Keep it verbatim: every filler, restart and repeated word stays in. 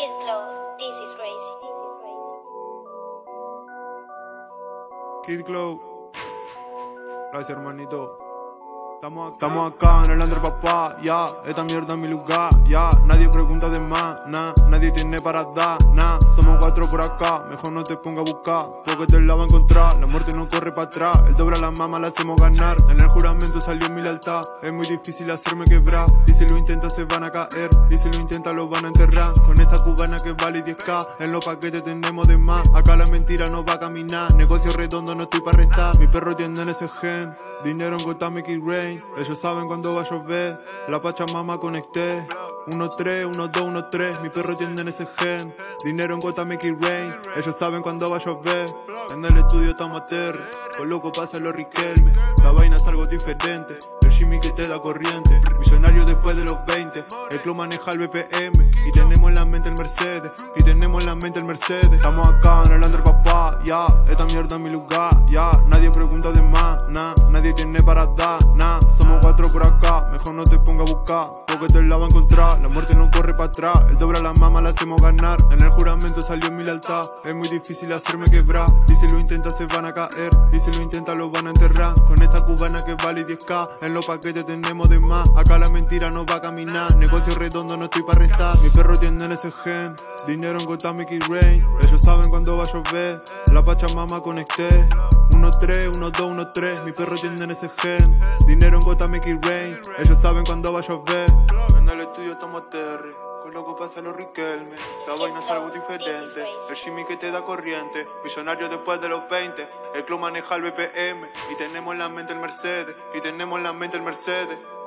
Kid Clow, this is crazy. Kid Clow, gracias hermanito. Estamos, estamos acá en el under papá, ya, esta mierda es mi lugar, ya. Nadie pregunta de más, nah, nadie tiene para dar, nah. Somos cuatro por acá, mejor no te ponga a buscar, porque te la va a encontrar, la muerte no corre para atrás. El doble a la mama la hacemos ganar, en el juramento salió mi lealtad. Es muy difícil hacerme quebrar, y si lo intenta se van a caer, y si lo intenta lo van a enterrar. Con esta cubana que vale diez K, en los paquetes tenemos de más. Acá la mentira no va a caminar, negocio redondo no estoy para restar. Mi perro tiene ese gen, dinero en Gotham y Rain. Ellos saben cuándo va a llover, la Pachamama conecté. Uno tres, uno dos, uno tres, mi perro tiene ese gen. Dinero en Gotham y Rain. Ellos saben cuándo va a llover. En el estudio estamos a terre, con loco pasa los Riquelme. La vaina es algo diferente, el Jimmy que te da corriente. Millonario después de los veinte, el club maneja el B P M. Y tenemos en la mente el Mercedes, y tenemos en la mente el Mercedes. Estamos acá en el under papá, ya, esta mierda es mi lugar, ya. Nadie pregunta de más, nah, nadie tiene para dar, nah. Somos cuatro por acá, mejor no te ponga a buscar, porque te la va a encontrar, la muerte no corre para atrás. El doble a la mama la hacemos ganar, en el juramento salió mi lealtad. Es muy difícil hacerme quebrar, y si lo intenta se van a caer, y si lo intenta lo van a enterrar. Con esta cubana que vale diez K, en los paquetes tenemos de más. Acá la mentira no va a caminar, negocio redondo no estoy para restar. Mi perro tiene ese gen, dinero en Gotham y Rain. Ellos saben cuándo va a llover, la Pachamama conecté. Uno tres, uno dos, uno tres, mi perro tiene ese gen. Dinero en Gotham y Rain. Ellos saben cuándo va a llover. En el estudio estamos a terre, con loco pasa los Riquelme. La vaina es algo diferente, el Jimmy que te da corriente. Millonario después de los veinte, el club maneja el B P M. Y tenemos en la mente el Mercedes, y tenemos en la mente el Mercedes.